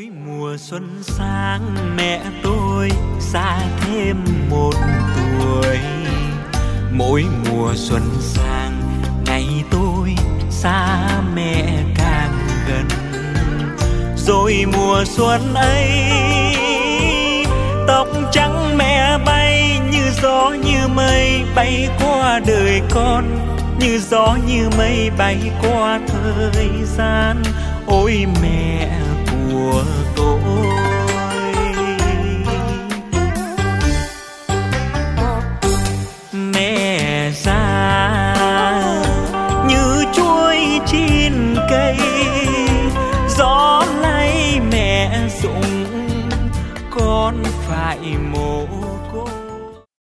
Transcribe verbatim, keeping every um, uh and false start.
Mỗi mùa xuân sang mẹ tôi xa thêm một tuổi. Mỗi mùa xuân sang ngày tôi xa mẹ càng gần. Rồi mùa xuân ấy tóc trắng mẹ bay như gió như mây bay qua đời con, như gió như mây bay qua thời gian. Ôi mẹ của tôi, mẹ già như chuối chín cây, gió lay mẹ rụng con phải mồ